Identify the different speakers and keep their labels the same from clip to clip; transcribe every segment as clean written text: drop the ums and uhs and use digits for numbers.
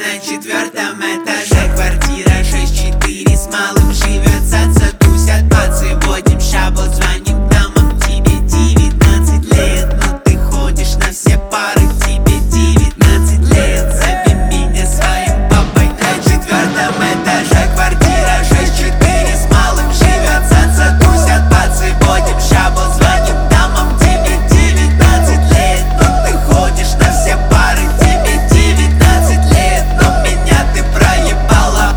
Speaker 1: На четвертом этаже квартира 6-4 с малым живет, цаца тусят, пацы водим шабот, звоним дамам. Тебе 19 лет, но ты ходишь на все пары. Тебе 19 лет, зови меня своим папой. На четвертом этаже квартира 6-4 с малым живет, цаца тусят, пацы водим шабот, звоним дамам. Тебе 19 лет, но ты ходишь на все пары. Тебе 19 лет, но меня ты проебала.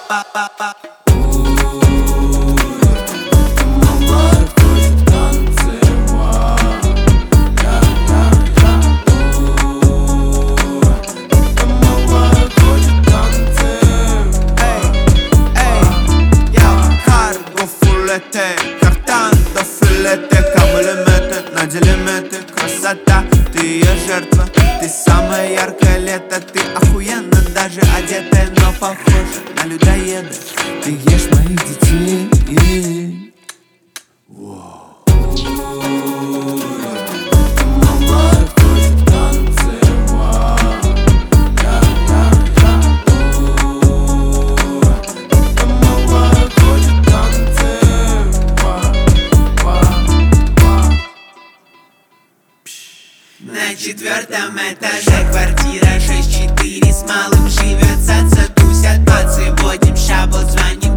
Speaker 2: Картан до филете, камулеметы, на делиметы. Красота, ты ее жертва, ты самое яркое лето. Ты охуенно даже одетая, но похожа на людоеда. Ты ешь моих детей.
Speaker 1: На четвертом этаже квартира 6-4 с малым живет, цаца тусят, пацы водим шабот, звоним